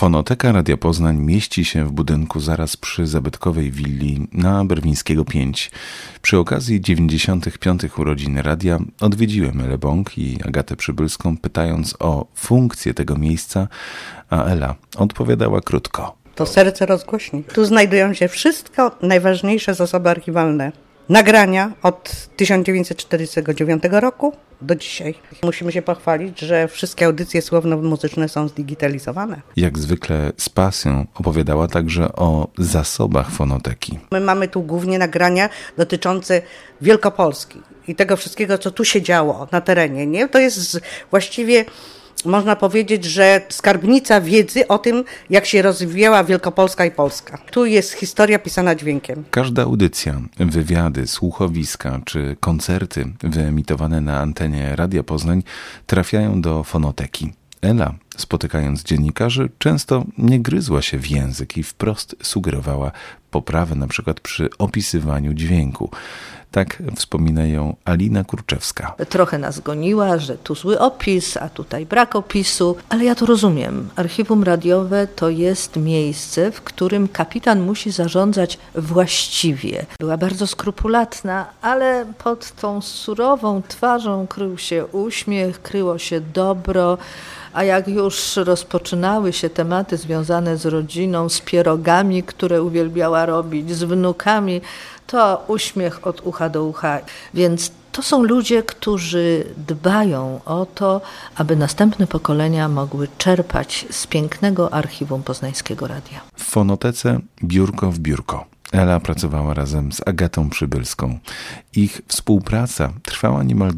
Fonoteka Radia Poznań mieści się w budynku zaraz przy zabytkowej willi na Berwińskiego 5. Przy okazji 95. urodzin radia odwiedziłem Elę Bąk i Agatę Przybylską, pytając o funkcję tego miejsca, a Ela odpowiadała krótko. To serce rozgłośni. Tu znajdują się wszystko najważniejsze zasoby archiwalne. Nagrania od 1949 roku do dzisiaj. Musimy się pochwalić, że wszystkie audycje słowno-muzyczne są zdigitalizowane. Jak zwykle z pasją opowiadała także o zasobach fonoteki. My mamy tu głównie nagrania dotyczące Wielkopolski i tego wszystkiego, co tu się działo na terenie. Nie? To jest właściwie... Można powiedzieć, że skarbnica wiedzy o tym, jak się rozwijała Wielkopolska i Polska. Tu jest historia pisana dźwiękiem. Każda audycja, wywiady, słuchowiska czy koncerty wyemitowane na antenie Radia Poznań trafiają do fonoteki. Ela, spotykając dziennikarzy, często nie gryzła się w język i wprost sugerowała poprawę na przykład przy opisywaniu dźwięku. Tak wspomina ją Alina Kurczewska. Trochę nas goniła, że tu zły opis, a tutaj brak opisu, ale ja to rozumiem. Archiwum radiowe to jest miejsce, w którym kapitan musi zarządzać właściwie. Była bardzo skrupulatna, ale pod tą surową twarzą krył się uśmiech, kryło się dobro. A jak już rozpoczynały się tematy związane z rodziną, z pierogami, które uwielbiała robić, z wnukami, to uśmiech od ucha do ucha. Więc to są ludzie, którzy dbają o to, aby następne pokolenia mogły czerpać z pięknego archiwum Poznańskiego Radia. W fonotece biurko w biurko. Ela pracowała razem z Agatą Przybylską. Ich współpraca trwała niemal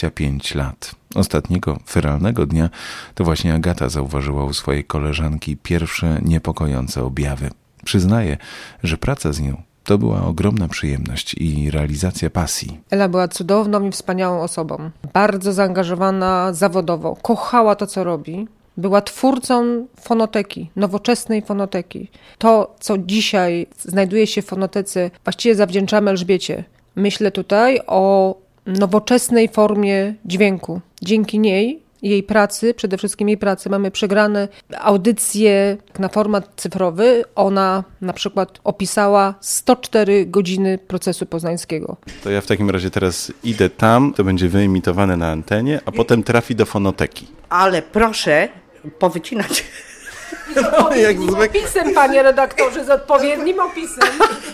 25 lat. Ostatniego feralnego dnia to właśnie Agata zauważyła u swojej koleżanki pierwsze niepokojące objawy. Przyznaje, że praca z nią to była ogromna przyjemność i realizacja pasji. Ela była cudowną i wspaniałą osobą. Bardzo zaangażowana zawodowo. Kochała to, co robi. Była twórcą fonoteki, nowoczesnej fonoteki. To, co dzisiaj znajduje się w fonotece, właściwie zawdzięczamy Elżbiecie. Myślę tutaj o nowoczesnej formie dźwięku. Dzięki niej, jej pracy, przede wszystkim jej pracy, mamy przegrane audycje na format cyfrowy. Ona na przykład opisała 104 godziny procesu poznańskiego. To ja w takim razie teraz idę tam, to będzie wyemitowane na antenie, a potem trafi do fonoteki. Ale proszę powycinać. Z odpowiednim opisem, panie redaktorze, z odpowiednim opisem.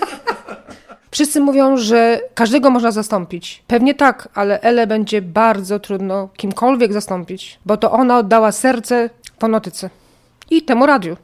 Wszyscy mówią, że każdego można zastąpić. Pewnie tak, ale Elę będzie bardzo trudno kimkolwiek zastąpić, bo to ona oddała serce fonotyce i temu radiu.